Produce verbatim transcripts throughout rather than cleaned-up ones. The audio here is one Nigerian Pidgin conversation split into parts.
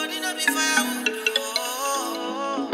Body no be firewood, oh.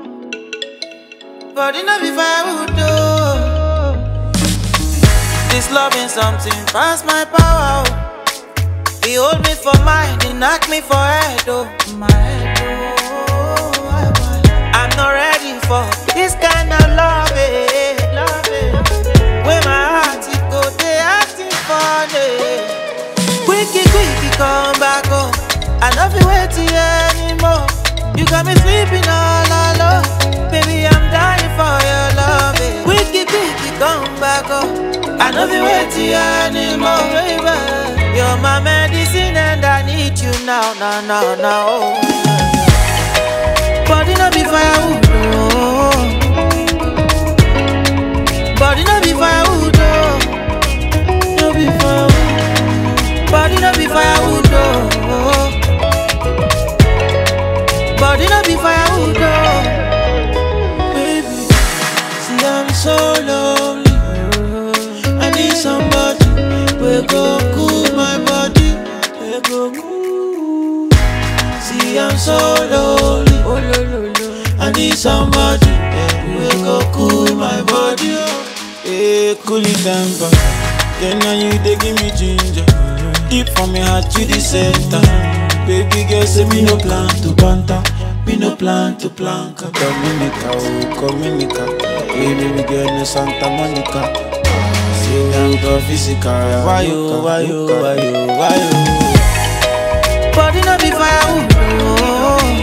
Body no be firewood, oh. This loving something past my power, oh. He hold me for mine, he knock me for head, oh. My head, oh. I'm not ready for this kind of love, eh. Love, eh. When my heart it go, they acting funny. Quicky, quicky, come back home. I don't feel waiting anymore. You got me sleeping all alone. Baby, I'm dying for your love. eh. Quicky, quicky, come back home. I don't feel waiting anymore, baby. You're my medicine and I need you now, now, now, now. Body no be firewood, oh. Body no be firewood, oh. No be firewood. Body no be firewood, oh. Body no be firewood, oh. Baby, see I'm so lonely. I need somebody we go cool my body. We go cool. See I'm so lonely. Oh, lo, lo, lo. I need somebody we go cool my body. Oh. Hey, cool it temper. Then now you they give me ginger. Deep from my heart you the center. Baby girl say me no plan to banter. Me no plan to planka. Dominica, oh Dominica. Hey baby girl no Santa Monica. Say I'm go physical. Why you, why you, why you, why you? Body no be firewood, oh.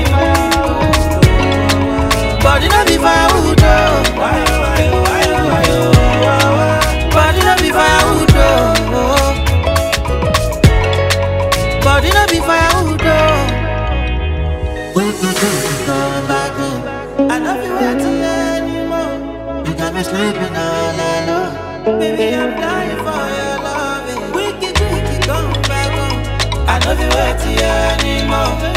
Body no be firewood, oh. Why you, why you, why you, why you? Body no be firewood, oh. Body no be firewood, oh. When you come back home, I don't feel waiting anymore. You got me sleeping all alone. Baby, I'm dying for your love. Wicked, wicked, come back home. I don't feel waiting anymore.